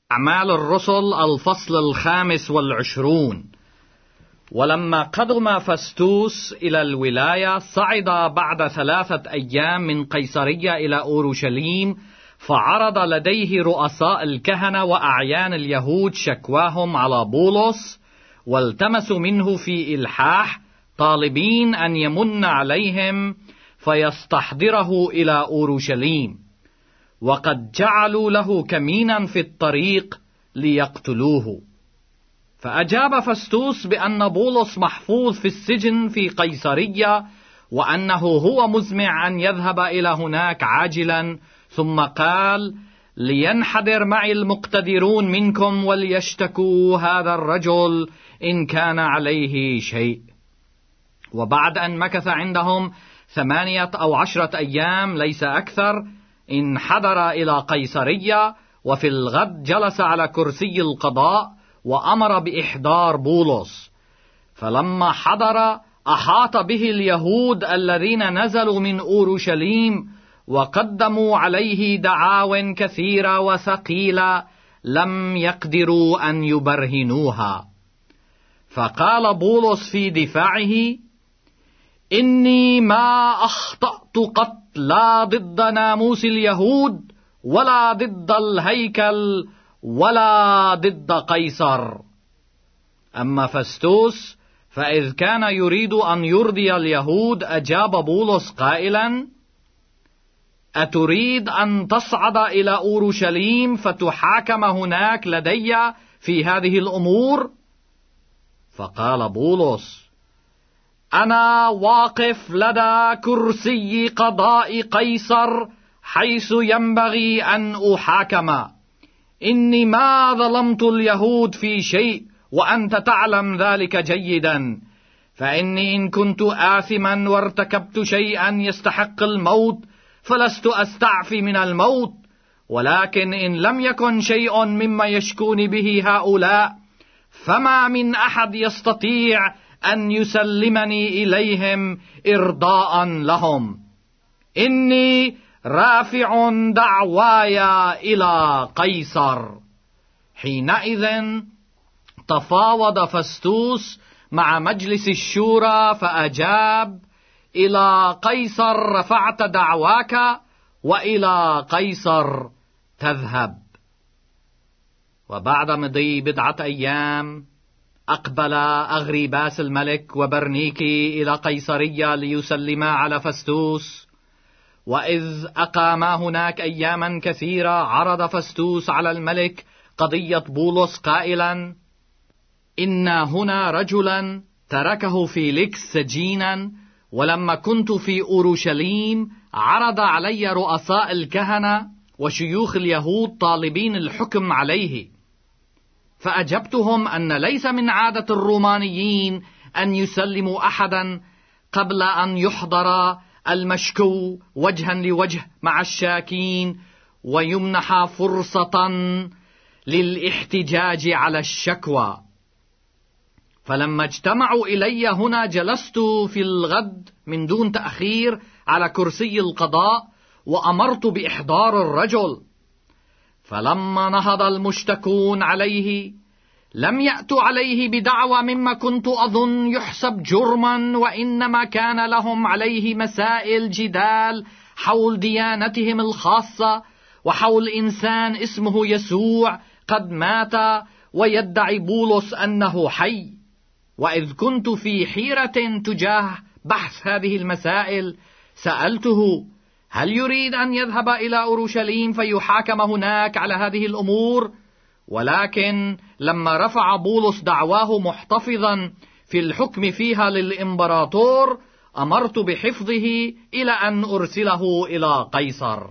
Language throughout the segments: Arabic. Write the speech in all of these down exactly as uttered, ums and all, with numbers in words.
أعمال الرسل الفصل الخامس والعشرون. ولما قدم فستوس إلى الولاية صعد بعد ثلاثة أيام من قيصرية إلى أورشليم، فعرض لديه رؤساء الكهنة وأعيان اليهود شكواهم على بولس، والتمسوا منه في إلحاح طالبين أن يمن عليهم فيستحضره إلى أورشليم، وقد جعلوا له كمينا في الطريق ليقتلوه. فأجاب فستوس بأن بولس محفوظ في السجن في قيصرية، وأنه هو مزمع أن يذهب إلى هناك عاجلا، ثم قال: لينحدر معي المقتدرون منكم وليشتكوا هذا الرجل إن كان عليه شيء. وبعد أن مكث عندهم ثمانية أو عشرة أيام ليس أكثر، انحدر إلى قيصرية، وفي الغد جلس على كرسي القضاء وأمر بإحضار بولس. فلما حضر أحاط به اليهود الذين نزلوا من أورشليم، وقدموا عليه دعاوى كثيرة وثقيلة لم يقدروا أن يبرهنوها. فقال بولس في دفاعه: إني ما أخطأت قط، لا ضد ناموس اليهود ولا ضد الهيكل ولا ضد قيصر. أما فستوس فإذ كان يريد أن يرضي اليهود، أجاب بولس قائلا: أتريد أن تصعد إلى أورشليم فتحاكم هناك لدي في هذه الأمور؟ فقال بولس: أنا واقف لدى كرسي قضاء قيصر حيث ينبغي أن أحاكم. إني ما ظلمت اليهود في شيء، وأنت تعلم ذلك جيدا. فإني إن كنت آثما وارتكبت شيئا يستحق الموت فلست أستعفي من الموت، ولكن إن لم يكن شيء مما يشكون به هؤلاء فما من أحد يستطيع أن يسلمني إليهم إرضاء لهم. إني رافع دعواي إلى قيصر. حينئذ تفاوض فستوس مع مجلس الشورى فأجاب: إلى قيصر رفعت دعواك، وإلى قيصر تذهب. وبعد مضي بضعة أيام أقبل أغريباس الملك وبرنيكي إلى قيصرية ليسلما على فستوس. وإذ أقاما هناك أياما كثيرة، عرض فستوس على الملك قضية بولس قائلا: إن هنا رجلا تركه فيليكس سجينا، ولما كنت في أورشليم عرض علي رؤساء الكهنة وشيوخ اليهود طالبين الحكم عليه، فأجبتهم أن ليس من عادة الرومانيين أن يسلموا أحدا قبل أن يحضر المشكو وجها لوجه مع الشاكين، ويمنح فرصة للاحتجاج على الشكوى. فلما اجتمعوا إلي هنا جلست في الغد من دون تأخير على كرسي القضاء، وأمرت بإحضار الرجل. فلما نهض المشتكون عليه لم يأتوا عليه بدعوى مما كنت أظن يحسب جرما، وإنما كان لهم عليه مسائل جدال حول ديانتهم الخاصة، وحول إنسان اسمه يسوع قد مات ويدعي بولس أنه حي. وإذ كنت في حيرة تجاه بحث هذه المسائل سألته: هل يريد أن يذهب إلى أورشليم فيحاكم هناك على هذه الأمور؟ ولكن لما رفع بولس دعواه محتفظا في الحكم فيها للإمبراطور، أمرت بحفظه إلى أن أرسله إلى قيصر.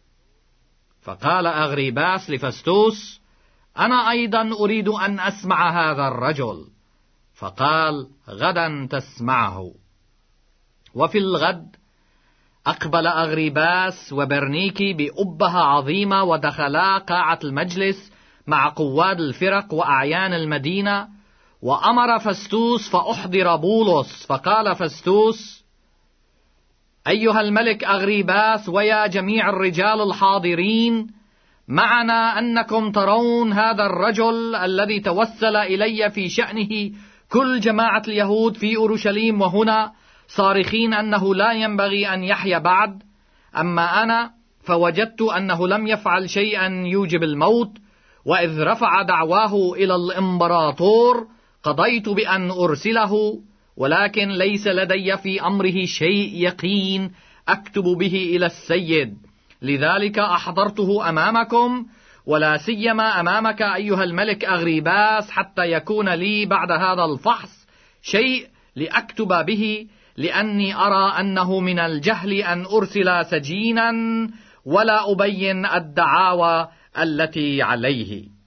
فقال أغريباس لفستوس: أنا أيضا أريد أن أسمع هذا الرجل. فقال: غدا تسمعه. وفي الغد أقبل أغريباس وبرنيكي بأبهة عظيمة، ودخلا قاعة المجلس مع قواد الفرق وأعيان المدينة، وأمر فستوس فأحضر بولس. فقال فستوس: أيها الملك أغريباس ويا جميع الرجال الحاضرين، معنى أنكم ترون هذا الرجل الذي توسل إلي في شأنه كل جماعة اليهود في أورشليم وهنا صارخين أنه لا ينبغي أن يحيا بعد، أما أنا فوجدت أنه لم يفعل شيئا يوجب الموت، وإذ رفع دعواه إلى الإمبراطور قضيت بأن أرسله، ولكن ليس لدي في أمره شيء يقين أكتب به إلى السيد، لذلك أحضرته أمامكم، ولا سيما أمامك أيها الملك أغريباس، حتى يكون لي بعد هذا الفحص شيء لأكتب به، لأني أرى أنه من الجهل أن أرسل سجينا ولا أبين الدعاوى التي عليه.